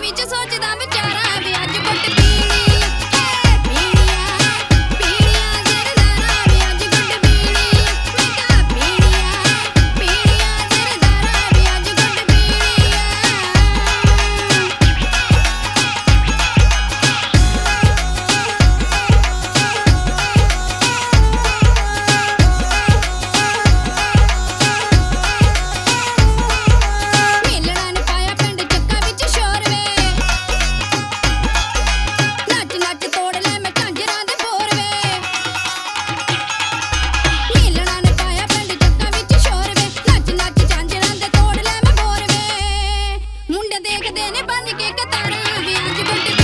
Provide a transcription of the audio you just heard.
ਵਿੱਚ ਸੋਚਦਾ ਵਿਚਾਰਾਂ ਵੀ ਅੱਜ ਗੁੱਟ ਪੀਣੀ ਪੀਣੀਆਂ ਪੀਣੀਆਂ ਜ਼ਰਦਾਰਾਂ ਵੀ ਅੱਜ ਗੁੱਟ ਪੀਣੀ ਮੈਂ ਕਿਹਾ ਪੀਣੀਆਂ ਪੀਣੀਆਂ ਜ਼ਰਦਾਰਾਂ ਵੀ ਅੱਜ ਗੁੱਟ ਪੀਣੀ ਮੇਲਣਾ ਨੇ ਪਾਇਆ ਪਿੰਡ ਚੱਕਾ ਵਿੱਚ ਸ਼ੋਰ ਵੇ ਨੱਚ ਨੱਚ ਤੋੜ ਲੈ ਮੈਂ ਝਾਂਜਰਾਂ ਦੇ ਬੋਰ ਵੇ ਮੇਲਣਾ ਨੇ ਪਾਇਆ ਪਿੰਡ ਚੱਕਾ ਵਿੱਚ ਸ਼ੋਰ ਵੇ ਨੱਚ ਨੱਚ ਝਾਂਜਰਾਂ ਦੇ ਤੋੜ ਲੈ ਮੈਂ ਬੋਰ ਵੇ ਮੁੰਡੇ ਦੇਖਦੇ ਨੇ ਬੰਨ ਕੇ ਕਤਾਰਾਂ ਵੀ ਅੱਜ ਗੁੱਟ